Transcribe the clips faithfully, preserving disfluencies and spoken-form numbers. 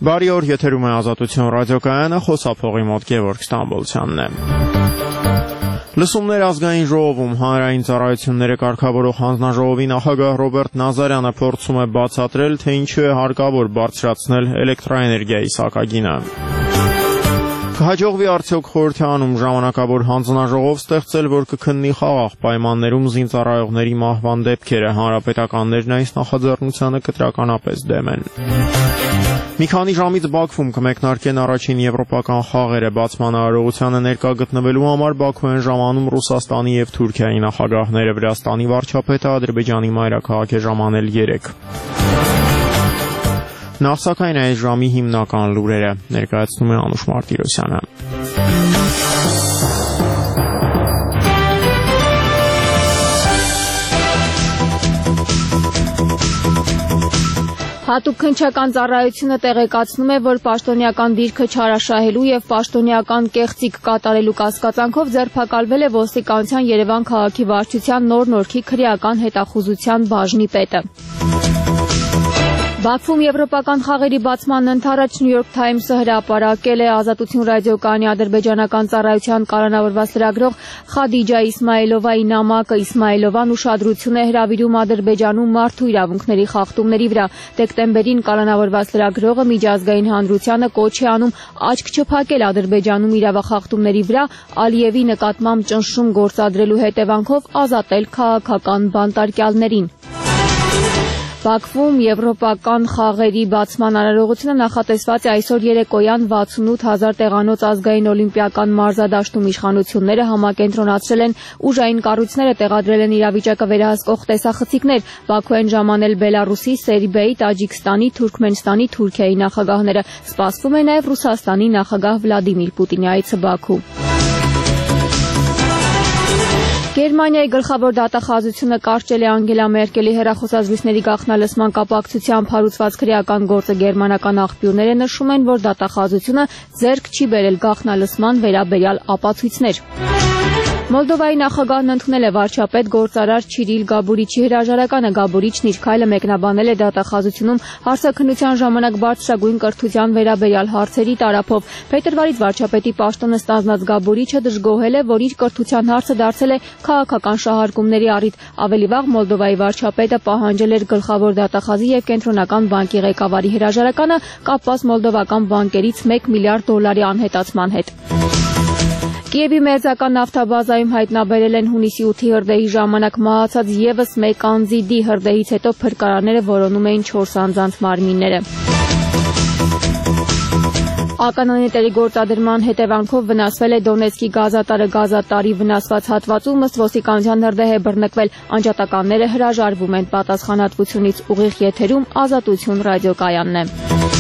Բարի օր, եթերում է Ազատություն ռադիոկայանը, խոսափողի մոտ Գևորգ Ստամբոլցյանն է։ Լսումներ ազգային ժողովում հանրային ծառայությունները կարգավորող հանձնաժողովի նախագահ Ռոբերտ Նազարյանը փորձում է բացատրել, թե ինչու է հարկավոր բարձրացնել էլեկտրաէներգիայի սակագինը։ Կհաջողվի արդյոք խորհրդարանում ժամանակավոր հանձնաժողով ստեղծել, որ կքննի խաղաղ պայմաններում զինծառայողների մահվան դեպքերը, հանրապետականներն այս նախաձեռնությանը կտրականապես դեմ են։ Մի քանի ժամից Բաքվում կմեկնարկեն առաջին եվրոպական խաղերը, բացման արարողությանը ներկա գտնվելու համար Բաքու են ժամանում Ռուսաստանի և Թուրքիայի նախագահները, Վրաստանի վարչապետը Ադրբեջանի մայրաքաղաք է ժամանել երեկ։ Նախ սակայն այս ժամի հիմնական լուրերը ներկայացնում է Անուշ Մարտիրոսյանը։ Հատուկ քննչական ծառայությունը տեղեկացնում է, որ պաշտոնյական դիրքը չարաշահելու և պաշտոնյական կեղծիք կատարելու կասկածանքով ձերբակալվել է ոստիկանության Երևան քաղաքի վարչության Նոր Նորքի քրեական հետախուզության բաժնի պետը։ Բաքվում եվրոպական խաղերի բացման ընդառաջ New York Times-ը հրապարակել է Ազատություն ռադիոկայանի ադրբեջանական ծառայության կալանավորված լրագրող Խադիջա Իսմայելովայի նամակը։ Իսմայելովան ուշադրություն է հրավիրում Ադրբեջանում մարդու իրավունքների խախտումների վրա։ Դեկտեմբերին կալանավորված լրագրողը միջազգային հանրությանը կոչ է անում աչք չփակել Ադրբեջանում իրավախախտումների վրա, Ալիևի նկատմամբ ճնշում գործադրելու հետևանքով ազատել քաղաքական բանտարկյալներին։ Բաքվում եվրոպական խաղերի բացման արարողությունը նախատեսված է այսօր երեկոյան վաթսունութ հազար տեղանոց ազգային օլիմպիական մարզադաշտում իշխանությունները համակենտրոնացրել են ուժային կառույցները, տեղադրել են իրավիճակը վերահսկող տեսախցիկներ։ Բաքու են ժամանել Բելարուսի, Սերբիայի, Տաջիկստանի, Թուրքմենստանի, Թուրքիայի նախագահները։ Սպասվում է նաև Ռուսաստանի նախագահ Վլադիմիր Պուտինի այցը Բաքու։ Գերմանիայի գլխավոր դատախազությունը կարճել է Անգելա Մերկելի հեռախոսազրույցների գաղտնալսման կապակցությամբ հարուցված քրեական գործը։ Գերմանական աղբյուրները նշում են, որ դատախազությունը ձեռք չի բերել գաղտնալսման վերաբերյալ ապացույցներ։ Մոլդովայի նախագահն ընդունել է վարչապետ գործարար Չիրիլ Գաբուրիչի հրաժարականը։ Գաբուրիչն իր քայլը մեկնաբանել է դատախազությունում հարցաքննության ժամանակ բարձրագույն կրթության վերաբերյալ հարցերի տարափով։ Փետրվարից վարչապետի պաշտոնը ստանձնած Գաբուրիչը դժգոհել է, որ իր կրթության հարցը դարձել է քաղաքական շահարկումների առիթ։ Ավելի վաղ Մոլդովայի վարչապետը պահանջել էր գլխավոր դատախազի և կենտրոնական բանկի ղեկավարի հրաժարականը կապված մոլդովական բանկերից մեկ միլիարդ դոլարի անհետացման հետ։ Կիևի մերձական նավթաբազայում հայտնաբերել են հունիսի ութի հրդեհի ժամանակ մահացած ևս մեկ անձի դի։ Հրդեհից հետո փրկարարները որոնում էին չորս անձանց մարմինները։ Ականանետերի գործադրման հետևանքով վնասվել է Դոնեցկի գազատարը։ Գազատարի վնասված հատվածում ըստ ոստիկանության հրդեհ է բռնկվել։ Անջատականները հրաժարվում են պատասխանատվությունից։ Ուղիղ եթերում Ազատություն ռադիոկայանն է։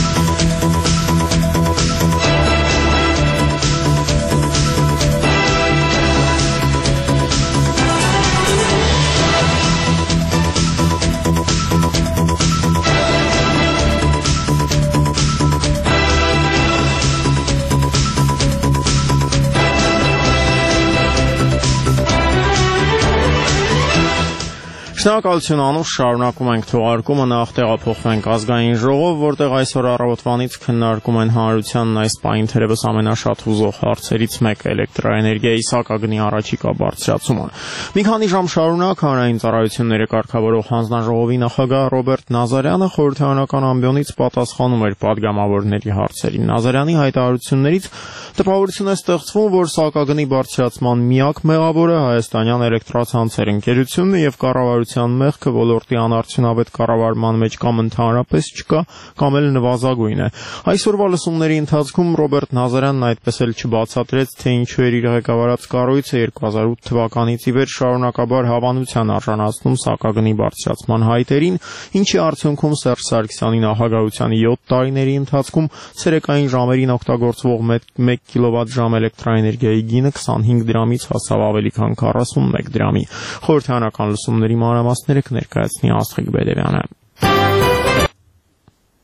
Շնորհակալություն Անուշ, շարունակում ենք թողարկումը, նախ տեղափոխվենք ազգային ժողով, որտեղ այսօր առավոտվանից քննարկում են հանրությանն այս պահին թերևս ամենաշատ հուզող հարցերից մեկը էլեկտրաէներգիայի սակագնի առաջիկա բարձրացումը։ Մի քանի ժամ շարունակ հանրային ծառայությունները կարգավորող հանձնաժողովի նախագահ Ռոբերտ Նազարյանը խորհրդարանական ամբիոնից պատասխանում էր պատգամավորների հարցերին։ Նազարյանի հայտարարություններից տպավորություն է ստեղծվում, որ սակագնի բարձրացման միակ մեղավորը հայաստանյան էլեկտրացանցեր ընկերությունն է և կառավարության մեղքը ոլորտի անարդյունավետ կառավարման մեջ կամ ընդհանրապես չկա, կամ էլ նվազագույն է։ Այսօրվա լսումների ընթացքում Ռոբերտ Նազարյանն այդպես էլ չբացատրեց, թե ինչու էր իր ղեկավարած կառույցը երկու հազար ութ թվականից ի վեր շարունակաբար հավանության արժանացնում սակագնի բարձրացման հայտերին, ինչի արդյունքում Սերժ Սարգսյանի նախագահության յոթ տարիների ընթացքում ցերեկային ժամերին օգտագործվող մեկ կիլովատ-ժամ էլեկտրաէներգիայի գինը քսանհինգ դրամից հասավ ավելի քան քառասունմեկ դրամի։ Խորհրդարանական լսումների մանրամասները կներկայացնի Աստղիկ Բեդևյանը։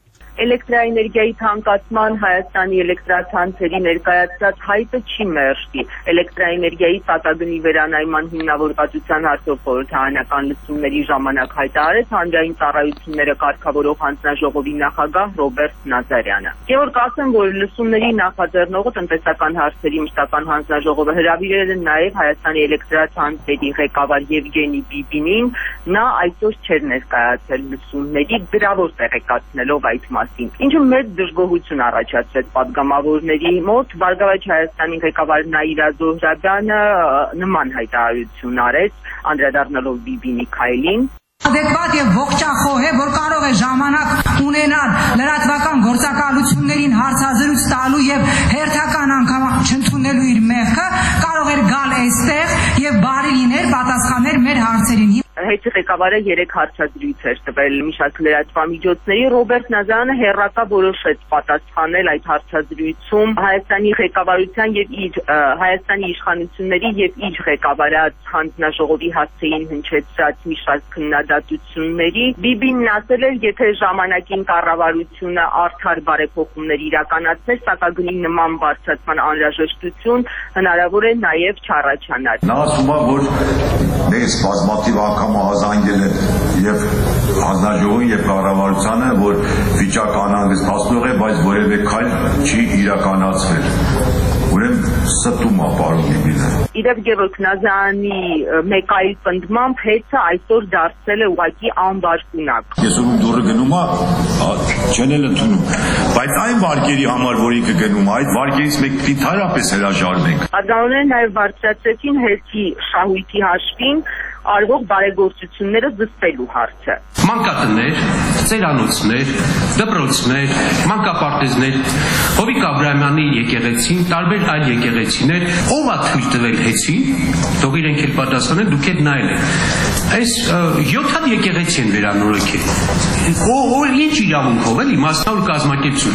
Էլեկտրաէներգիայի թանկացման Հայաստանի էլեկտրացանցերի ներկայացած հայտը չի մերժվի։ Էլեկտրաէներգիայի սատագնի վերանայման հիմնավոր կայացության հարցով խորհրդարանական լսումների ժամանակ հայտարարեց հանրային ծառայությունները կարգավորող հանձնաժողովի նախագահ Ռոբերտ Նազարյանը։ Գևորգ, ասեմ, որ լսումների նախաձեռնողը տնտեսական հարցերի մշտական հանձնաժողովը հրավիրել է նաև Հայաստանի էլեկտրացանցերի ղեկավար Եվգենի Բիբինին, նա այսօր չէր ներկայացել լսումների, գրավոր տեղեկացնելով այդ մասին, ինչը մեծ դժգոհություն առաջացրեց պատգամավորների մոտ։ Բարգավաճ Հայաստանի ղեկավար Նաիրա Զոհրաբյանը նման հայտարարություն արեց, անդրադառնալով Բիբինի քայլին։ Adekvat եւ ողջախոհ է, որ կարող է ժամանակ ունենալ լրատվական գործակալություններին հարցազրույց տալու եւ հերթական անգամ չընդունելու իր մեղքը, կարող էր գալ այստեղ եւ բարի լիներ պատասխաներ մեր հարցերին։ Հետի ղեկավարը երեք հարցազրույց էր տվել մի շարք լրատվամիջոցների։ Ռոբերտ Նազարյանը հերրակա որոշեց պատասխանել այդ հարցազրույցում Հայաստանի ղեկավարության եւ իր Հայաստանի իշխանությունների եւ իր ղեկավարած հանձնաժողովի հասցեին հնչեցրած մի շարք քննադատությունների։ Բիբինն ասել էր, եթե ժամանակին կառավարությունը արդար բարեփոխումներ իրականացներ, սակագնի նման բարձրացման անհրաժեշտություն հնարավոր է նաեւ չառաջանար։ Նա ասում է, որ մեզ բազմաթիվ անգամ ահազանգել են եւ հանձնաժողովին եւ կառավարությանը, որ վիճակը անհանգստացնող է, բայց որևէ քայլ չի իրականացվել։ Ուրեմն ստում է պարոն Բիբինը։ Իրավ Գևորգ, Նազարյանի մեկ այլ պնդմամբ հեծը այսօր դարձել է ուղղակի անբարքունակ։ Այսօր դուրը գնում է, չեն էլ ընդունում, բայց այն վարկերի համար, որի կգնում, այդ վարկերից մենք ընդհանրապես հրաժարվենք։ Պատգամավորները նաև բարձրացրեցին հերթի շահույթի հաշվին արվող բարեգործությունները զսպելու հարցը։ Մանկատներ, ծերանոցներ, դպրոցներ, մանկապարտեզներ, Հովիկ Աբրահամյանի եկեղեցին, տարբեր այլ եկեղեցիներ, ով է թույլ տվել հեծին, թող իրենք էլ պատասխանեն, դուք եք նայել եք։ Այս յոթ հատ եկեղեցի են վերանորոգել։ Ո՞ր ինչ իրավունքով էլի մասնավոր կազմակերպություն։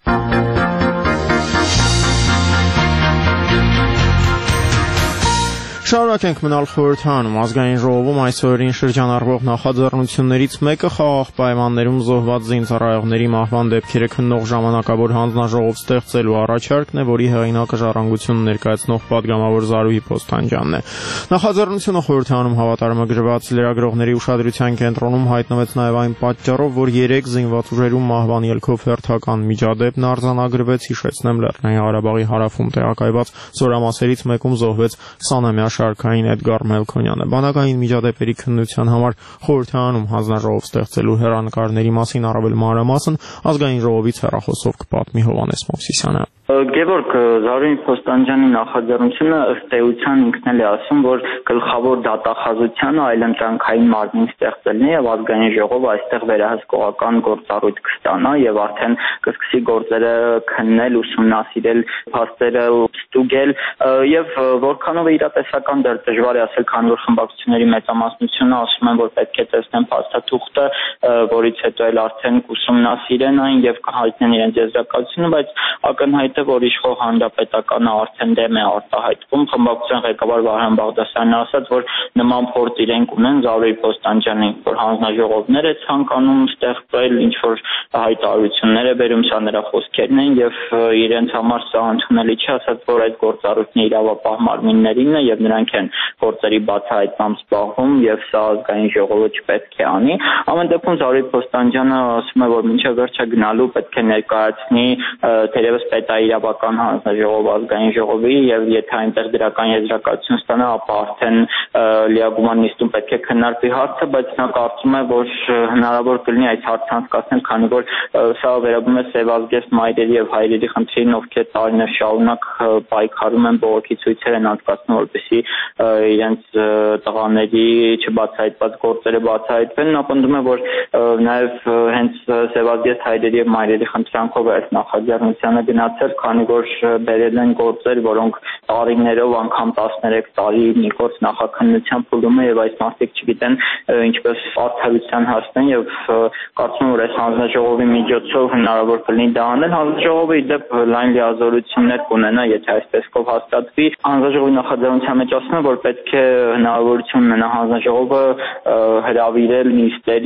Շարունակենք մնալ խորհրդարանում։ Ազգային ժողովում այսօրին շրջանառվող նախաձեռնություններից մեկը խաղաղ պայմաններում զոհված զինծառայողների մահվան դեպքերը քննող ժամանակավոր հանձնաժողով ստեղծելու առաջարկն է, որի հեղինակը Ժառանգություն ներկայացնող պատգամավոր Զարուհի Փոստանջյանն է։ Նախաձեռնությունը խորհրդարանում հավատարմագրված լրագրողների ուշադրության կենտրոնում հայտնվեց նաև այն պատճառով, որ երեք զինված ուժերում մահվան ելքով հերթական միջադեպն արձանագրվեց, հիշեցնեմ, Լեռնային Ղարաբաղի հարավում տեղակայված զորամասերից մեկում զոհվեց քսանամյա շարքային Էդգար Մելքոնյանը։ Բանակային միջադեպերի քննության համար խորհրդարանում հանձնաժողով ստեղծելու հեռանկարների մասին առավել մանրամասն ազգային ժողովից հեռախոսով կպատմի Հովհաննես Մովսիսյանը։ Գևորգ, Զարուհի Փոստանջյանի նախաձեռնությունը ըստ էության ինքն էլ է ասում, որ գլխավոր դատախազությանը այլընտրանքային մարմին ստեղծելն է եւ ազգային ժողովը այստեղ վերահսկողական գործառույթ կստանա եւ արդեն կսկսի գործերը քննել, ուսումնասիրել, փաստերը ստուգել եւ որքանով է իրատեսական դեռ դժվար է ասել, քանի որ խմբակցությունների մեծամասնությունը ասում են, որ պետք է տեսնեն փաստաթուղթը, որից հետո էլ արդեն կուսումնասիրեն այն եւ կհայտնեն իրենց եզրակացությունը, բայց ակնհայտ որ իշխող հանրապետականը արդեն դեմ է արտահայտվում։ Խմբակցության ղեկավար Վահրամ Բաղդասարյանն ասաց, որ նման փորձ իրենք ունեն, Զարուհի Փոստանջյանի, որ հանձնաժողովներ է ցանկանում ստեղծել, ինչ որ հայտարարություններ է բերում, սա նրա խոսքերն են եւ իրենց համար սա ընդունելի չի, ասաց, որ այդ գործառույթն իրավապահ մարմիններինն է եւ նրանք են գործերի բացահայտմամբ զբաղվում եւ սա ազգային ժողովը չպետք է անի։ Ամեն դեպքում Զարուհի Փոստանջյանը ասում է, որ մինչեւ վերջը գնալու պետք է ներկայացնի թերևս պետա իրավական հանձնաժողով ազգային ժողովի եւ եթե այնտեղ դրական եզրակացություն ստանա, ապա արդեն լիագումար նիստում պետք է քննարկվի հարցը, բայց նա կարծում է, որ հնարավոր կլինի այս հարցը անցկացնել, քանի որ սա վերաբերում է սևազգեստ մայրերի եւ հայրերի խնդրին, ովքեր տարիներ շարունակ պայքարում են, բողոքի ցույցեր են անցկացնում, որպեսզի իրենց տղաների չբացահայտված գործերը բացահայտվեն։ Նա պնդում է, որ նաեւ հենց սևազգեստ հայրերի եւ մայրերի խնդրանքով է այս նախաձեռնությանը գնացել, քանի որ բերել են գործեր, որոնք տարիներով անգամ տասներեք տարի մի գործ նախաքննության փուլում է եւ այս մարդիկ չգիտեն ինչպես արդարության հասնեն եւ կարծում եմ, որ այս հանձնաժողովի միջոցով հնարավոր կլինի դա անել։ Հանձնաժողովը ի դեպ լայն լիազորություններ կունենա, եթե այս տեսքով հաստատվի։ Հանձնաժողովի նախաձեռնության մեջ ասում է, որ պետք է հնարավորություն ունենա հանձնաժողովը հրավիրել նիստերի, անգամ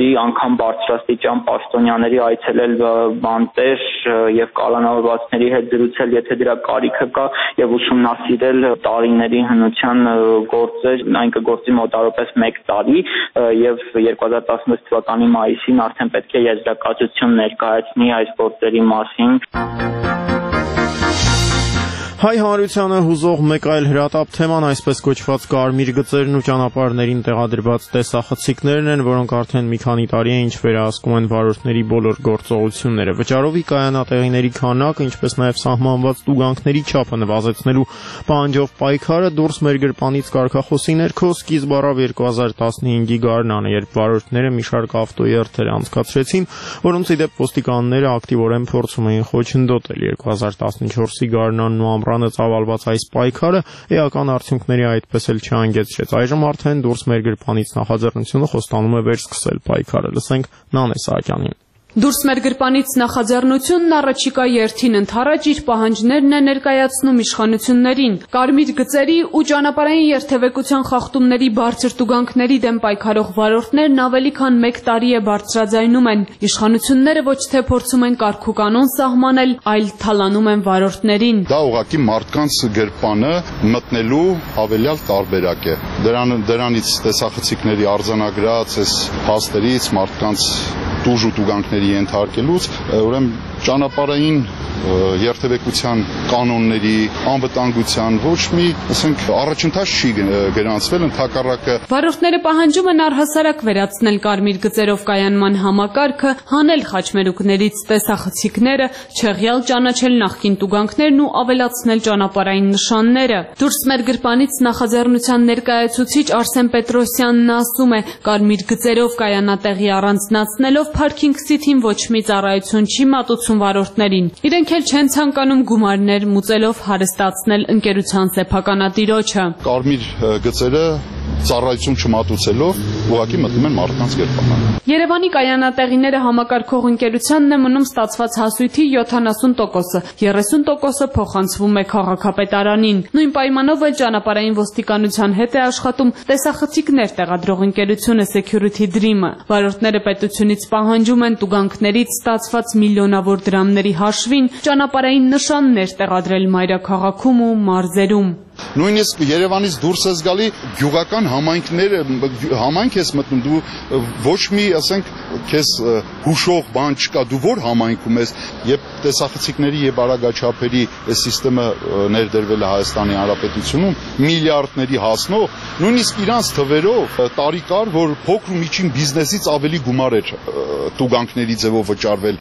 անգամ բարձրաստիճան պաշտոնյաների այցելել բանտեր եւ կալանավորվածների հետ զրուցել, եթե դրա կարիքը կա, եւ ուսումնասիրել տարիների հնության գործեր, այն կգործի մոտավորապես մեկ տարի եւ երկու հազար տասնվեց թվականի մայիսին արդեն պետք է եզրակացություն ներկայացնի այս գործերի մասին։ Հայ հանրությանը հուզող մեկ այլ հրատապ թեման այսպես կոչված կարմիր գծերն ու ճանապարհներին տեղադրված տեսախցիկներն են, որոնք արդեն մի քանի տարի է ինչ վերահսկում են վարորդների բոլոր գործողությունները։ Վճարովի կայանատեղիների քանակը, ինչպես նաև սահմանված տուգանքների չափը նվազեցնելու պահանջով պայքարը դուրս մեր գրպանից կարգախոսի ներքո սկիզբ առավ երկու հազար տասնհինգի գարնանը, երբ վարորդները մի շարք ավտոերթեր անցկացրեցին, որոնց ի դեպ ոստիկանները ակտիվորեն փորձում էին խոչընդոտել։ երկու հազար տասնչորսի գարնանն ու ամռանը ծավալված այս պայքարը էական արդյունքների այդպես էլ չհանգեցրեց։ Այժմ արդեն դուրս մեր գրպանից նախաձեռնությունը խոստանում է վերսկսել պայքարը։ Լսենք Նանե Սահակյանին։ Դուրս մեր գրպանից նախաձեռնությունն առաջիկա երթին ընթառաջ իր պահանջներն է ներկայացնում իշխանություններին։ Կարմիր գծերի ու ճանապարհային երթևեկության խախտումների բարձր տուգանքների դեմ պայքարող վարորդներն ավելի քան մեկ տարի է բարձրաձայնում են։ Իշխանությունները ոչ թե փորձում են կարգուկանոն սահմանել, այլ թալանում են վարորդներին։ Դա ուղղակի մարդկանց գրպանը մտնելու հավելյալ տարբերակ է։ Դրան դրանից տեսախցիկների արձանագրած այս փաստերից մարդկանց տուժ ու տուգանքների ենթարկելուց, ուրեմն ճանապարհային երթևեկության կանոնների, անվտանգության ոչ մի, ասենք, առաջընթաց չի գրանցվել, ընդհակառակը։ Վարորդները պահանջում են առհասարակ վերացնել կարմիր գծերով կայանման համակարգը, հանել խաչմերուկներից տեսախցիկները, չեղյալ ճանաչել նախկին տուգանքներն ու ավելացնել ճանապարհային նշանները։ Դուրս մեր գրպանից նախաձեռնության ներկայացուցիչ Արսեն Պետրոսյանն ասում է, կարմիր գծերով կայանատեղի առանձնացնելով Parking City-ն ոչ մի ծառայություն չի մատուցում վարորդներին։ Իրենք էլ չեն ցանկանում գումարներ մուծելով հարստացնել ընկերության սեփականատիրոջը։ Կարմիր գծերը ծառայություն չմատուցելով ուղղակի մտնում են մարդկանց գրպանը։ Երևանի կայանատեղիները համակարգող ընկերությանն է մնում ստացված հասույթի յոթանասուն տոկոսը, երեսուն տոկոսը փոխանցվում է քաղաքապետարանին։ Նույն պայմանով էլ ճանապարհային ոստիկանության հետ է աշխատում տեսախցիկներ տեղադրող ընկերությունը Security Dream-ը։ Վարորդները պետությունից պահանջում են տուգանքներից ստացված միլիոնավոր դրամների հաշվին ճանապարհային նշաններ տեղադրել մայրաքաղաքում ու մարզերում։ Նույնիսկ Երևանից դուրս ես գալի գյուղական համայնքներ, համայնք ես մտնում, դու ոչ մի, ասենք, քեզ հուշող բան չկա, դու որ համայնքում ես, երբ տեսախցիկների եւ արագաչափերի այս համակարգը ներդրվել է Հայաստանի Հանրապետությունում, միլիարդների հասնող, նույնիսկ իրանց թվերով տարի կար, որ փոքր ու միջին բիզնեսից ավելի գումար էր տուգանքների ձևով վճարվել։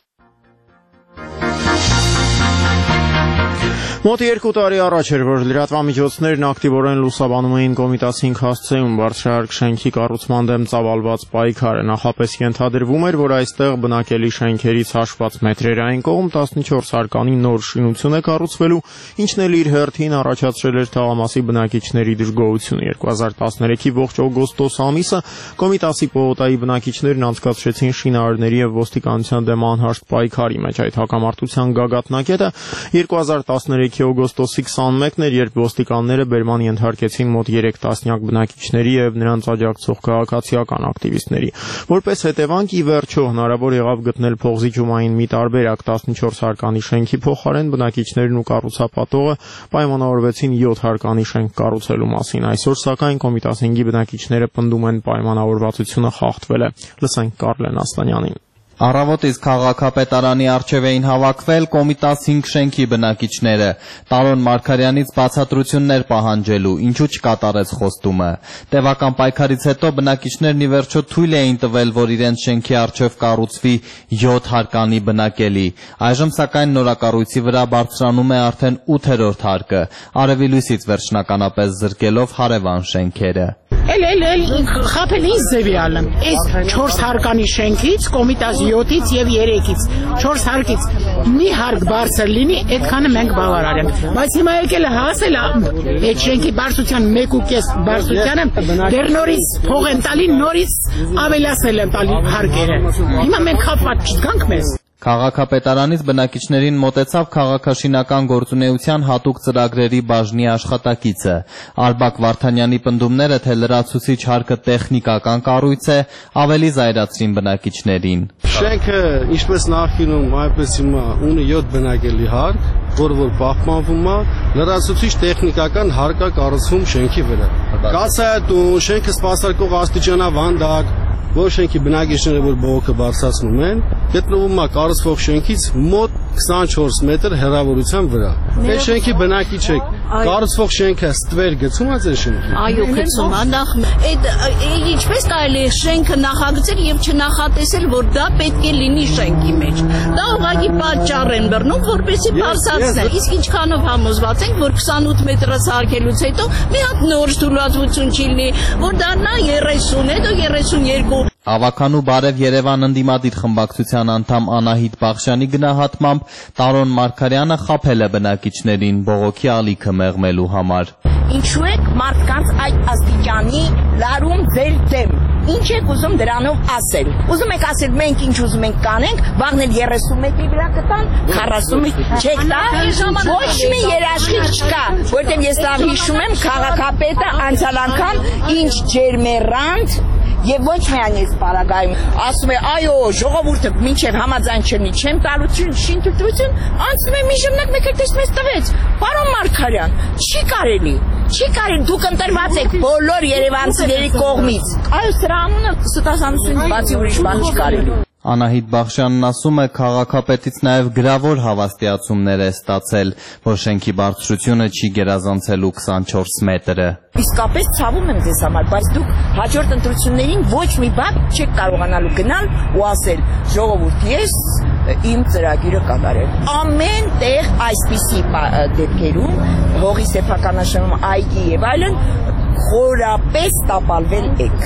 Մոտ երկու տարի առաջ էր, որ լրատվամիջոցներն ակտիվորեն լուսաբանում էին Կոմիտաս հինգ հասցեում բարձրահարկ շենքի կառուցման դեմ ծավալված պայքարը։ Նախապես ենթադրվում էր, որ այստեղ բնակելի շենքերից հաշված մետրերային կողմ տասնչորս հարկանի նոր շինություն է կառուցվելու, ինչն էլ իր հերթին առաջացրել էր թաղամասի բնակիչների դժգոհությունը։ երկու հազար տասներեքի ողջ օգոստոս ամիսը Կոմիտասի պողոտայի բնակիչներն անցկացրեցին շինարարների եւ ոստիկանության դեմ անհաշտ պայքարի մեջ։ Այդ հակամարտության գագաթնակետը երկու հազար տասներեքի օգոստոսի քսանմեկն էր, երբ ոստիկանները բերման ենթարկեցին մոտ երեք տասնյակ բնակիչների եւ նրանց աջակցող քաղաքացիական ակտիվիստների։ Որպես հետևանք, ի վերջո հնարավոր եղավ գտնել փողզիջումային մի տարբերակ տասնչորս հարկանի շենքի փոխարեն բնակիչներն ու կառուցապատողը պայմանավորվեցին յոթ հարկանի շենք կառուցելու մասին։ Այսօր սակայն Կոմիտաս հինգի բնակիչները պնդում են պայմանավորվածությունը խախտվել է։ Լսենք Կարլեն Ասլանյանին։ Առավոտից քաղաքապետարանի առջև էին հավաքվել Կոմիտաս հինգ շենքի բնակիչները, Տարոն Մարգարյանից բացատրություններ պահանջելու, ինչու չկատարեց խոստումը։ Տևական պայքարից հետո բնակիչներն ի վերջո թույլ էին տվել, որ իրենց շենքի առջև կառուցվի յոթ հարկանի բնակելի։ Այժմ սակայն նորակառույցի վրա բարձրանում է արդեն ութերորդ հարկը, արևի լույսից վերջնականապես զրկելով հարևան շենքերը։ Էլ էլ էլ խափելի ձևի ալեմ։ Այս չորս հարկանի շենքից, Կոմիտաս յոթից եւ երեքից, չորս հարկից մի հարկ բարձր լինի, այդքանը մենք բավարար ենք։ Բայց հիմա եկել է հասել այդ շենքի բարձրության մեկ ու կես բարձրությանը, դեռ նորից փող են տալի, նորից ավելացնել են տալի հարկերը։ Հիմա մենք խափված չգանք մեզ։ Քաղաքապետարանից բնակիչներին մոտեցավ քաղաքաշինական գործունեության հատուկ ծրագրերի բաժնի աշխատակիցը։ Արբակ Վարդանյանի պնդումները, թե լրացուցիչ հարկը տեխնիկական կառույց է, ավելի զայրացրին բնակիչներին։ Շենքը, ինչպես նախկինում, այնպես հիմա ունի յոթ բնակելի հարկ, որը որ պահպանվում է, լրացուցիչ տեխնիկական հարկ է կառուցվում շենքի վրա։ Կաթսայատուն, շենքը սպասարկող աստիճանավանդակ, որ շենքի բնակիչները որ բողոքը բարձրացնում են, գտնվում է կառուցվող շենքից մոտ քսանչորս մետր հեռավորության վրա։ Այս շենքի բնակիչ եք, կառուցվող շենքը ստվեր գցում է ձեր շենքի։ Այո, գցում է, նախ այդ ինչպես կարելի է շենքը նախագծել եւ չնախատեսել, որ դա պետք է լինի շենքի մեջ։ Դա ուղղակի պատճառ են բռնում, որպեսզի բարձրացնել։ Իսկ ինչքանով համոզված ենք, որ քսանութ մետրը սարքելուց հետո մի հատ նոր ստուլացություն չի լինի, որ դառնա երեսուն, հետո երեսունյերկու։ Ավականու Բարև Երևան ընդդիմադիր խմբակցության անդամ Անահիտ Բախշյանի գնահատմամբ Տարոն Մարգարյանը խաբել է բնակիչներին բողոքի ալիքը մեղմելու համար։ Ինչու եք մարդկանց այդ աստիճանի լարում ձեր դեմ։ Ինչ եք ուզում դրանով ասել։ Ուզում եք ասել մենք ինչ ուզում ենք կանենք, վաղն երեսուն մետրի վրա կտան, քառասուն մետրի չեք տա։ Ոչ մի երաշխիք չկա, որտեղ ես լավ հիշում եմ քաղաքապետը անցյալ անգամ ինչ ջերմերանց Եվ ոչ միայն այս պարագայում ասում է, այո, ժողովուրդը մինչև համաձայն չլինի, չեմ տալու շինթույլտվություն, անցնում է մի ժամանակ մեկ էլ դες մեզ տվեց։ Պարոն Մարգարյան, չի կարելի, չի կարելի, դուք ընտրված եք բոլոր երևանցիների կողմից։ Այո, սրա անունը ստասանությունից բացի ուրիշ բան չի կարելի։ Անահիտ Բախշյանն ասում է, քաղաքապետից նաև գրավոր հավաստիացումներ է ստացել, որ շենքի բարձրությունը չի գերազանցելու քսանչորս մետրը։ Իսկապես ցավում եմ ձեզ համար, բայց դուք հաջորդ ընտրություններին ոչ մի բան չեք կարողանալու գնալ ու ասել, ժողովուրդ, ես իմ ծրագիրը կատարել։ Ամեն տեղ այսպիսի դեպքերում հողի սեփականաշրջանում այգի եւ այլն խորապես տապալվել եք։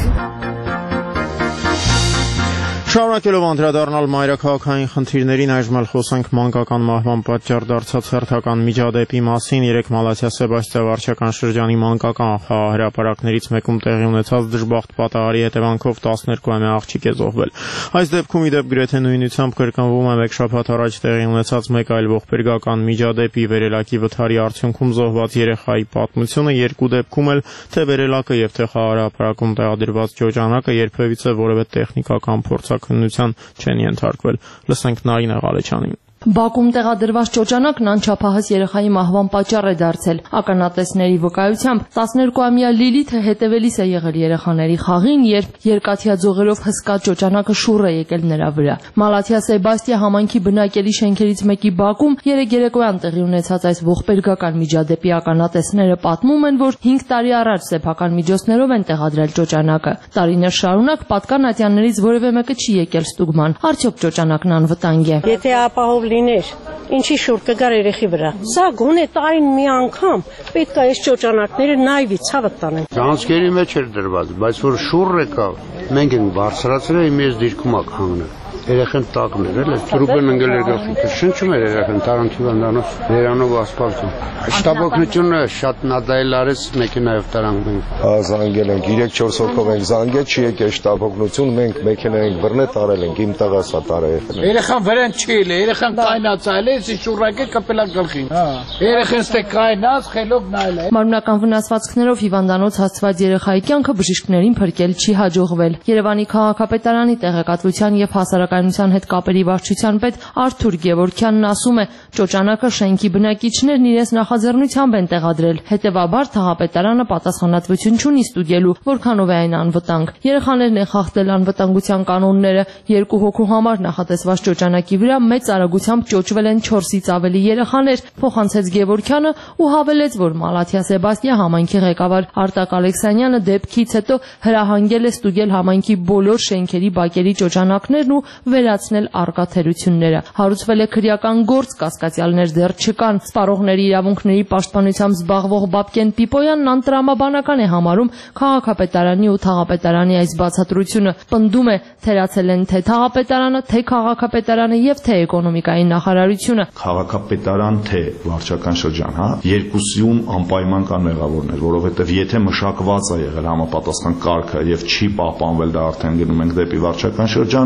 Շարունակելով անդրադառնալ մայրաքաղաքային խնդիրներին, այժմ էլ խոսենք մանկական մահվան պատճառ դարձած հերթական միջադեպի մասին։ Երեկ Մալաթիա Սեբաստիա վարչական շրջանի մանկական խաղահրապարակներից մեկում տեղի ունեցած դժբախտ պատահարի հետևանքով տասներկուամյա աղջիկ է զոհվել։ Այս դեպքում ի դեպ գրեթե նույնությամբ կրկնվում է մեկ շաբաթ առաջ տեղի ունեցած մեկ այլ ողբերգական միջադեպի վերելակի վթարի արդյունքում զոհված երեխայի պատմությունը, երկու դեպքում էլ թե վերելակը եւ թե խաղահրապարակում տեղադրված ջոջանակը երբևիցե որևէ տեխնիկական փորձաքննության չեն ենթարկվել։ Լսենք Նարինե Ղալեչյանին։ Բակում տեղադրված ճոճանակն անչափահաս երեխայի մահվան պատճառ է դարձել։ Ականատեսների վկայությամբ տասներկուամյա Լիլիթը հետևելիս է եղել երեխաների խաղին, երբ երկաթյա ձողերով հսկա ճոճանակը շուռ է եկել նրա վրա։ Մալաթիա Սեբաստիա համայնքի բնակելի շենքերից մեկի բակում երեկ երեկոյան տեղի ունեցած այս ողբերգական միջադեպի ականատեսները պատմում են, որ հինգ տարի առաջ սեփական միջոցներով են տեղադրել ճոճանակը։ Տարիներ շարունակ պատկան ատյաններից որևէ մեկը չի եկել ստուգման։ Արդյոք ճոճանակն անվտանգ է։ Եթե ապահով լիներ, ինչի շուռ կգար երեխի վրա։ Սա գոնե տարին մի անգամ պետք է այս ճոճանակները նայվի ցավը տանեն։ Կանցկերի մեջ էր դրված, բայց որ շուռ եկավ, մենք ենք բարձրացրել, իմ ես դիրքում ակ հանգնել։ Երեխան տակն էր, էլ տրուպն ընկել էր գլխի։ Շնչում էր երեխան տարանթիվանդանով, վերանով ասֆալտում։ Շտաբօգնությունը շատ նադայել արեց մեքենայով տարանք մենք։ Զանգել ենք երեք-չորս հոգով ենք զանգել, չի եկել շտաբօգնություն, մենք մեքենայով բռնել տարել ենք, իմ տղաս է տարել երեխան։ Երեխան վրան չի ել, երեխան կայնացել է, իսկ շուրակը կպելա գլխին։ Երեխան ստե կայնած, խելոք նայել է։ Մարմնական վնասվածքներով հիվանդանոց հասցված երեխայի կյանքը բժիշկներին փրկել չի հաջողվել։ Երևանի քաղաքապետարանի տեղեկատվության եւ հասարակայնության հետ կապերի վարչության պետ Արթուր Գևորգյանն ասում է, ճոճանակը շենքի բնակիչներն իրենց նախաձեռնությամբ են տեղադրել։ Հետևաբար քաղաքապետարանը պատասխանատվություն չունի ստուգելու, որքանով է այն անվտանգ։ Երեխաներն են խախտել անվտանգության կանոնները։ Երկու հոգու համար նախատեսված ճոճանակի վրա մեծ արագությամբ ճոճվել են չորսից ավելի երեխաներ, փոխանցեց Գևորգյանը ու հավելեց, որ Մալաթիա Սեբաստիա համայնքի ղեկավար Արտակ Ալեքսանյանը դեպքից հետո հրահանգել է ստուգել համայնքի բոլոր շենքերի բակերի ճոճանակներն ու վերացնել առկա թերությունները։ Հարուցվել է քրեական գործ, կասկածյալներ դեռ չկան։ Սպառողների իրավունքների պաշտպանությամբ զբաղվող Բաբկեն Պիպոյանն անտրամաբանական է համարում քաղաքապետարանի ու թաղապետարանի այս բացատրությունը։ Պնդում է, թերացել են թե թաղապետարանը, թե քաղաքապետարանը եւ թե էկոնոմիկայի նախարարությունը։ Քաղաքապետարան թե վարչական շրջան, հա, երկուսիում անպայման կան մեղավորներ, որովհետեւ եթե մշակված է եղել համապատասխան կարգը եւ չի պահպանվել, դա արդեն գնում ենք դեպի վարչական շրջան,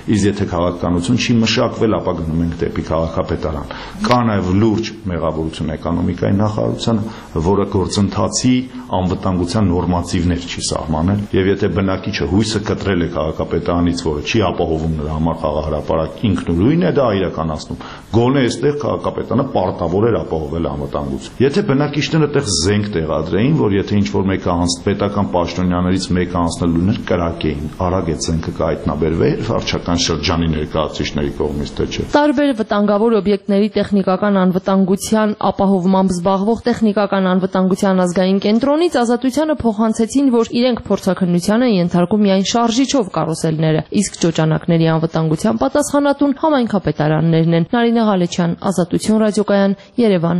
իսկ եթե քաղաքականություն չի մշակվել, ապա գնում ենք դեպի քաղաքապետարան։ Կա նաև լուրջ մեղավորություն էկոնոմիկայի նախարարությանը, որը գործընթացի անվտանգության նորմատիվներ չի սահմանել, եւ եթե բնակիչը հույսը կտրել է քաղաքապետարանից, որը չի ապահովում նրա համար խաղահրապարակ, ինքնուրույն է դա իրականացնում, գոնե այստեղ քաղաքապետարանը պարտավոր էր ապահովել անվտանգություն։ Եթե բնակիչները այդտեղ զենք տեղադրեին, որ եթե ինչ-որ մեկը պետական պաշտոնյաներից մեկը անցնել ուներ, կրակեին, արագ այդ զենքը կհայտնաբերվեր վարչական շրջանի ներկայացուցիչների կողմից, թե չէ։ Տարբեր վտանգավոր օբյեկտների տեխնիկական անվտանգության ապահովմամբ զբաղվող տեխնիկական անվտանգության ազգային կենտրոնից Ազատությանը փոխանցեցին, որ իրենք փորձաքննության են ենթարկում միայն շարժիչով կարուսելները, իսկ ճոճանակների անվտանգության պատասխանատուն համայնքապետարաններն են։ Նարինե Ղալեչյան, Ազատություն ռադիոկայան, Երևան։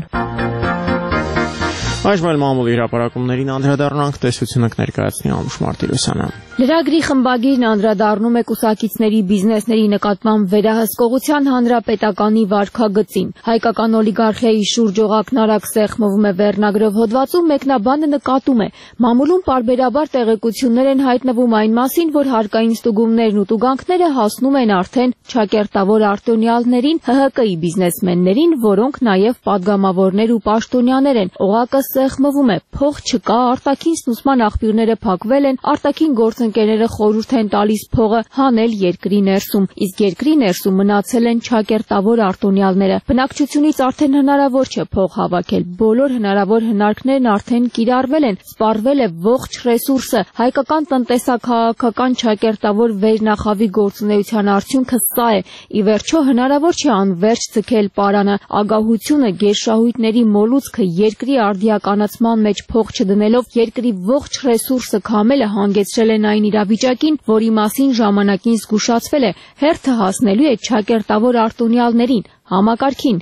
Այժմ էլ մամուլի հրապարակումներին անդրադառնանք, տեսությունը կներկայացնի Անուշ Մարտիրոսյանը։ Լրագրի խմբագիրն անդրադառնում է կուսակիցների բիզնեսների նկատմամբ վերահսկողության հանրապետականի վարքագծին։ Հայկական օլիգարխիայի շուրջ օղակնարակ սեղմվում է վերնագրով հոդվածում, մեկնաբանը նկատում է. մամուլում պարբերաբար տեղեկություններ են հայտնվում այն մասին, որ հարկային ստուգումներն ու տուգանքները հասնում են արդեն ճակերտավոր արտոնյալներին, Հ Հ Կ-ի բիզնեսմեններին, որոնք նաև падգամավորներ ու պաշտոնյաներ են։ Օղակը սեղմվում է, փող չկա, արտաքին ստուսման աղբյուրները փակվել են, արտաքին գործընկերները խորհուրդ են տալիս փողը հանել երկրի ներսում, իսկ երկրի ներսում մնացել են ճակերտավոր արտոնյալները։ Բնակչությունից արդեն հնարավոր չէ փող հավաքել, բոլոր հնարավոր հնարքներն արդեն կիրառվել են, սպառվել է ողջ ռեսուրսը։ Հայկական տնտեսա-քաղաքական ճակերտավոր վերնախավի գործունեության արդյունքը սա է։ Ի վերջո հնարավոր չէ անվերջ ցկել պարանը, ագահությունը, գերշահույթների մոլուցքը, երկրի արդիականացման մեջ փող չդնելով երկրի ողջ ռեսուրսը քամելը հանգեցրել են այն իրավիճակին, որի մասին ժամանակին զգուշացվել է, հերթը հասնելու է ճակերտավոր արտոնյալներին, համակարգին։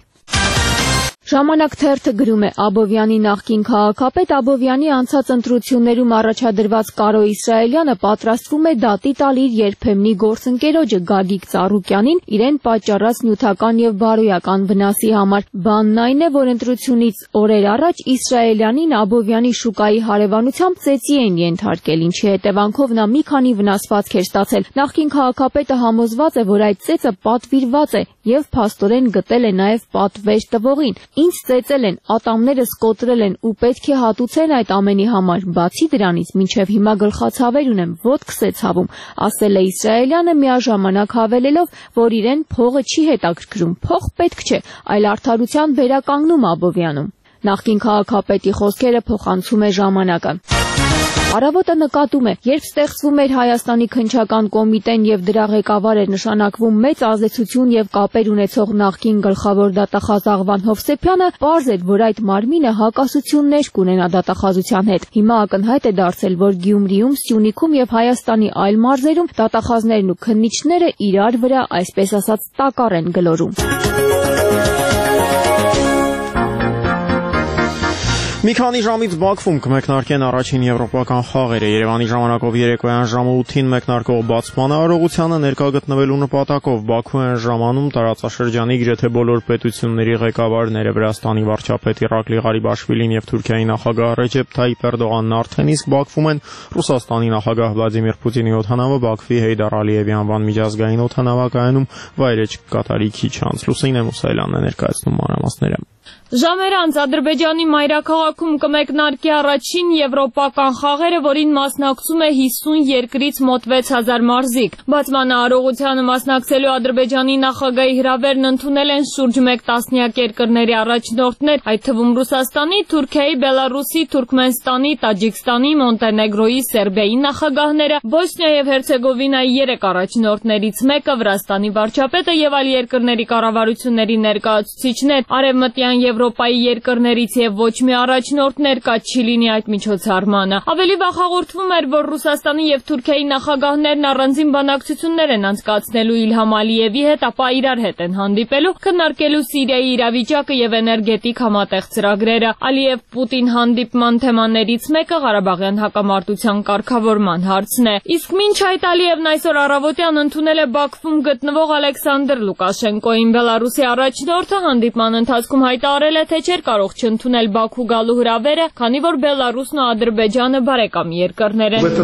Ժամանակ թերթը գրում է. Աբովյանի նախկին քաղաքապետ Աբովյանի անցած ընտրություններում առաջադրված Կարո Իսրայելյանը պատրաստվում է դատի տալ իր երբեմնի գործընկերոջը Գագիկ Ծառուկյանին իրեն պատճառած նյութական եւ բարոյական վնասի համար։ Բանն այն է, որ ընտրությունից օրեր առաջ Իսրայելյանին Աբովյանի շուկայի հարևանությամբ ծեծի են ենթարկել, ինչի հետևանքով նա մի քանի վնասվածք էր ստացել։ Նախկին քաղաքապետը համոզված է, որ այդ ծեծը պատվիրված է եւ փաստորեն գտել է նաեւ պատվեր տվողին։ Ինձ ծեծել են, ատամներս կոտրել են ու պետք է հատուցեն այդ ամենի համար։ Բացի դրանից, մինչև հիմա գլխացավեր ունեմ, ոտքս է ցավում, ասել է Իսրայելյանը միաժամանակ հավելելով, որ իրեն փողը չի հետաքրքրում, փող պետք չէ, այլ արդարության վերականգնում Աբովյանում։ Նախկին քաղաքապետի խոսքերը փոխանցում է ժամանակը։ Առավոտը նկատում է, երբ ստեղծվում էր Հայաստանի քննչական կոմիտեն եւ դրա ղեկավար էր նշանակվում մեծ ազդեցություն եւ կապեր ունեցող նախկին գլխավոր դատախազ Աղվան Հովսեփյանը, պարզ էր, որ այդ մարմինը հակասություններ կունենա դատախազության հետ։ Հիմա ակնհայտ է դարձել, որ Գյումրիում, Սյունիքում եւ Հայաստանի այլ մարզերում դատախազներն ու քննիչները իրար վրա, այսպես ասած, տակառ են գլորում։ Մի քանի ժամից Բաքվում կմեկնարկեն առաջին եվրոպական խաղերը։ Երևանի ժամանակով երեկոյան ժամը ութին մեկնարկող բացման արարողությանը ներկա գտնվելու նպատակով Բաքու են ժամանում տարածաշրջանի գրեթե բոլոր պետությունների ղեկավարները։ Վրաստանի վարչապետ Իրակլի Ղարիբաշվիլին եւ Թուրքիայի նախագահ Ռեջեփ Թայիպ Էրդողանն արդեն իսկ Բաքվում են։ Ռուսաստանի նախագահ Վլադիմիր Պուտինի օդանավը Բաքվի Հեյդար Ալիևի անվան միջազգային օդանավակայանում վայրեջք կատարի քիչ անց։ Լուսինե Մուսայելյանն է ներկայացնում մանրամասները։ Ժամեր անց Ադրբեջանի մայրաքաղաքում կմեկնարկի առաջին եվրոպական խաղերը, որին մասնակցում է հիսուն երկրից մոտ վեց հազար մարզիկ։ Բացման արարողությանը մասնակցելու Ադրբեջանի նախագահի հրավերն ընդունել են շուրջ մեկ տասնյակ երկրների առաջնորդներ, այդ թվում Ռուսաստանի, Թուրքիայի, Բելարուսի, Թուրքմենստանի, Տաջիկստանի, Մոնտենեգրոյի, Սերբիայի նախագահները, Բոսնիա եւ Հերցեգովինայի երեք առաջնորդներից մեկը, Վրաստանի վարչապետը եւ այլ երկրների կառավարությունների ներկայացուցիչներ, արևմտյան Եվրոպայի երկրներից եւ ոչ մի առաջնորդ ներկա չի լինի այդ միջոցառմանը։ Ավելի վաղ հաղորդվում էր, որ Ռուսաստանի եւ Թուրքիայի նախագահներն առանձին բանակցություններ են անցկացնելու Իլհամ Ալիևի հետ, ապա իրար հետ են հանդիպելու, քննարկելու Սիրիայի իրավիճակը եւ էներգետիկ համատեղ ծրագրերը։ Ալիև-Պուտին հանդիպման թեմաներից մեկը Ղարաբաղյան հակամարտության կարգավորման հարցն է։ Իսկ մինչ այդ Ալիևն այսօր առավոտյան ընդունել է Բաքվում գտնվող Ալեքսանդր Լուկաշենկոին։ Բելարուսի առաջնորդը հանդիպման ընթացքում հայտ հայտարարել է, թե չէր կարող չընդունել Բաքու գալու հրավերը, քանի որ Բելարուսն ու Ադրբեջանը բարեկամ երկրներ են։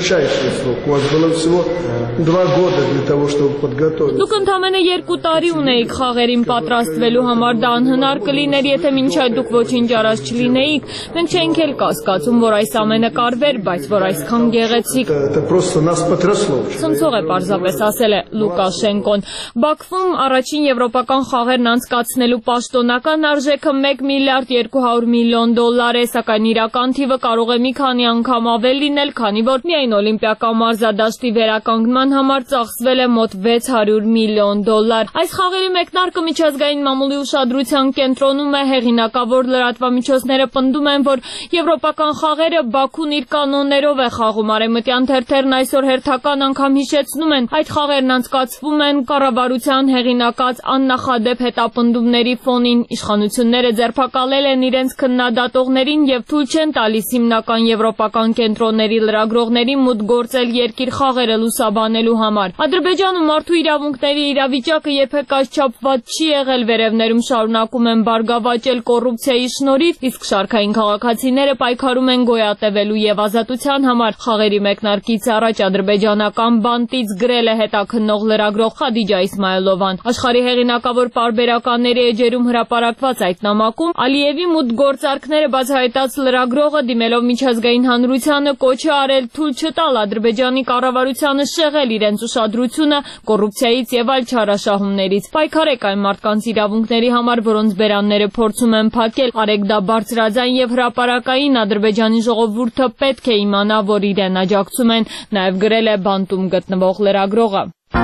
Դուք ընդամենը երկու տարի ունեիք խաղերին պատրաստվելու համար, դա անհնար կլիներ, եթե մինչ այդ դուք ոչինչ արած չլինեիք։ Մենք չենք էլ կասկածում, որ այս ամենը կարվեր, բայց որ այսքան գեղեցիկ։ Ցնցող է պարզապես ասել է Լուկաշենկոն։ Բաքվում առաջին եվրոպական խաղերն անցկացնելու պաշտոնական արժեքը մեկ միլիարդ երկու հարյուր միլիոն դոլար է, սակայն իրական թիվը կարող է մի քանի անգամ ավել լինել, քանի որ միայն օլիմպիական մարզադաշտի վերականգնման համար ծախսվել է մոտ վեց հարյուր միլիոն դոլար։ Այս խաղերի մեկնարկը միջազգային մամուլի ուշադրության կենտրոնում է, հեղինակավոր լրատվամիջոցները պնդում են, որ եվրոպական խաղերը Բաքուն իր կանոններով է խաղում։ Արևմտյան թերթերն այսօր հերթական անգամ հիշեցնում են, այդ խաղերն անցկացվում են կառավարության հեղինակած աննախադեպ հետապնդումների ֆոնին։ Իշխանությունները ձերբակալել են իրենց քննադատողներին եւ թույլ չեն տալիս հիմնական եվրոպական կենտրոնների լրագրողներին մուտք գործել երկիր խաղերը լուսաբանելու համար։ Ադրբեջանում մարդու իրավունքների իրավիճակը երբեք այսչափված չի եղել, վերևներում շարունակում են բարգավաճել կոռուպցիայի շնորհիվ, իսկ շարքային քաղաքացիները պայքարում են գոյատևելու եւ ազատության համար։ Խաղերի մեկնարկից առաջ ադրբեջանական բանտից գրել է հետաքննող լրագրող Խադիջա Իսմայելովան։ Աշխարհի հեղինակավոր պարբերականների էջերում հրապարակված այդ նամակում Ալիևի մուտքգործարկները բացահայտած լրագրողը դիմելով միջազգային հանրությանը կոչ է արել թույլ չտալ Ադրբեջանի կառավարությանը շեղել իրենց ուշադրությունը կոռուպցիայից եւ այլ չարաշահումներից։ Պայքարեք այն մարդկանց իրավունքների համար, որոնց բերանները փորձում են փակել։ Արեք դա բարձրաձայն եւ հրապարակային, Ադրբեջանի ժողովուրդը պետք է իմանա, որ իրեն աջակցում են, նաեւ գրել է բանտում գտնվող լրագրողը։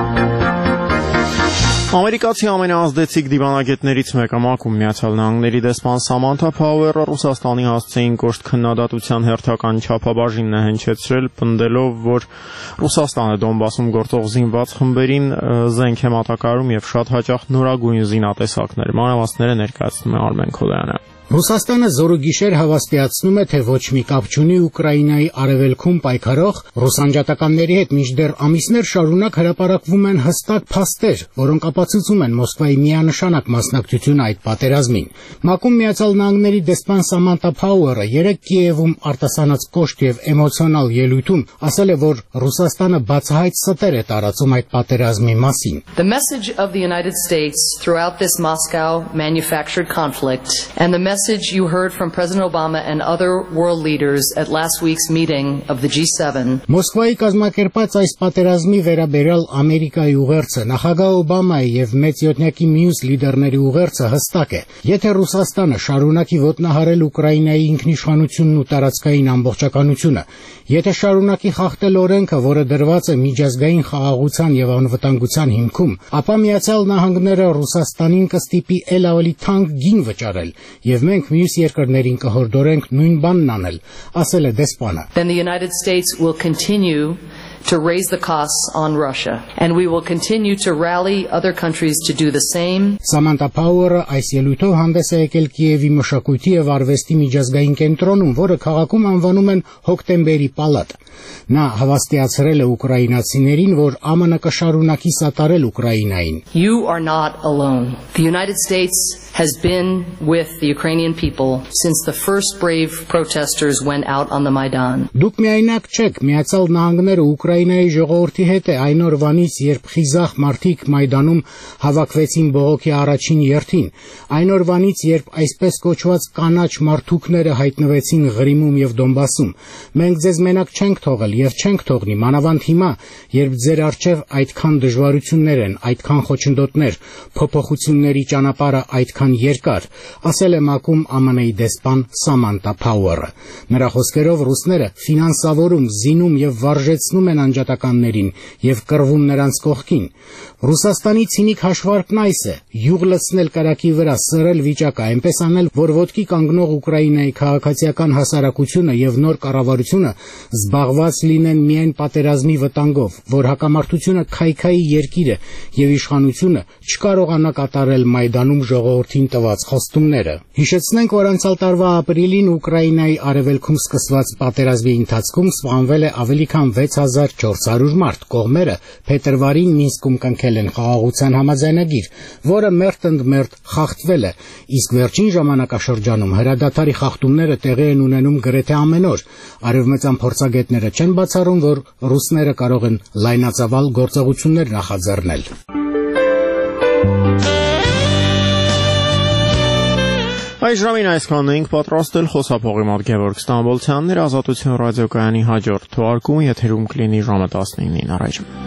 Ամերիկացի ամենաազդեցիկ դիվանագետներից մեկը Մակում Միացյալ Նահանգների դեսպան Սամանթա Փաուերը Ռուսաստանի հասցեին կոշտ քննադատության հերթական չափաբաժինն է հնչեցրել, պնդելով, որ Ռուսաստանը Դոնբասում գործող զինված խմբերին զենք է մատակարարում եւ շատ հաճախ նորագույն զինատեսակներ։ Մանրամասները ներկայացնում է Արմեն Քոլյանը։ Ռուսաստանը զորուգիշեր հավաստիացնում է, թե ոչ մի կապ չունի Ուկրաինայի արևելքում պայքարող ռուսանջատականների հետ, մինչդեռ ամիսներ շարունակ հրապարակվում են հստակ փաստեր, որոնք ապացուցում են Մոսկվայի միանշանակ մասնակցությունը այդ պատերազմին։ Մակում Միացյալ Նահանգների դեսպան Սամանթա Փաուերը երեկ Կիևում արտասանած կոշտ եւ էմոցիոնալ ելույթում ասել է, որ Ռուսաստանը բացահայտ ստեր է տարածում այդ պատերազմի մասին։ The message of the United States throughout this Moscow manufactured conflict and the message you heard from President Obama and other world leaders at last week's meeting of the G seven. Մոսկվայի կազմակերպած այս պատերազմի վերաբերյալ Ամերիկայի ուղերձը, նախագահ Օբամայի եւ մեծ յոթնյակի մյուս լիդերների ուղերձը հստակ է։ Եթե Ռուսաստանը շարունակի ոտնահարել Ուկրաինայի ինքնիշխանությունն ու տարածքային ամբողջականությունը, եթե շարունակի խախտել օրենքը, որը դրված է միջազգային խաղաղության եւ անվտանգության հիմքում, ապա Միացյալ Նահանգները Ռուսաստանին կստիպի ել ավելի թանկ գին վճարել եւ մենք մյուս երկրներին կհորդորենք նույն բանն անել, ասել է դեսպանը։ Then the United States will continue to raise the costs on Russia and we will continue to rally other countries to do the same. Samantha Power այս ելույթով հանդես է եկել Կիևի մշակույթի եւ արվեստի միջազգային կենտրոնում, որը քաղաքում անվանում են Հոկտեմբերի պալատ։ Նա հավաստիացրել է ուկրաինացիներին, որ ԱՄՆ կշարունակի սատարել Ուկրաինային։ You are not alone. The United States has been with the Ukrainian people since the first brave protesters went out on the Maidan. Դուք միայնակ չեք, Միացյալ Նահանգները Ուկրաինայի ժողովրդի հետ է այն օրվանից, երբ խիզախ մարդիկ Մայդանում հավաքվեցին բողոքի առաջին երթին, այն օրվանից, երբ այսպես կոչված կանաչ մարդուկները հայտնվեցին Ղրիմում եւ Դոնբասում։ Մենք ձեզ մենակ չենք թողել եւ չենք թողնի, մանավանդ հիմա, երբ ձեր առջև այդքան դժվարություններ են, այդքան խոչընդոտներ, փոփոխությունների ճանապարհը այդքան երկար, ասել է Մակում ԱՄՆ-ի դեսպան Սամանթա Փաուերը։ Նրա խոսքերով ռուսները ֆինանսավորում, զինում եւ վարժեցնում են անջատականներին եւ կռվում նրանց կողքին։ Ռուսաստանի ցինիկ հաշվարկն այս է՝ յուղ լցնել կրակի վրա, սրել վիճակը, այնպես անել, որ ոտքի կանգնող Ուկրաինայի քաղաքացիական հասարակությունը եւ նոր կառավարությունը զբաղված լինեն միայն պատերազմի վտանգով, որ հակամարտությունը քայքայի երկիրը եւ իշխանությունը չկարողանա կատարել Մայդանում ժողովրդի յոթին տված խոստումները։ Հիշեցնենք, որ անցյալ տարվա ապրիլին Ուկրաինայի արևելքում սկսված պատերազմի ընթացքում սպանվել է ավելի քան վեց հազար չորս հարյուր մարդ։ Կողմերը փետրվարին Մինսկում կնքել են խաղաղության համաձայնագիր, որը մերթ ընդ մերթ խախտվել է, իսկ վերջին ժամանակաշրջանում հրադադարի խախտումները տեղի են ունենում գրեթե ամեն օր։ Արևմտյան փորձագետները չեն բացառում, որ ռուսները կարող են լայնածավալ գործողություններ նախաձեռնել։ Այս ժամին այսքանն էինք պատրաստել խոսափողի մոտ Գևորգ Ստամբոլցյանն էր Ազատություն ռադիոկայանի հաջորդ թողարկումը եթերում կլինի ժամը տասնինին առայժմ։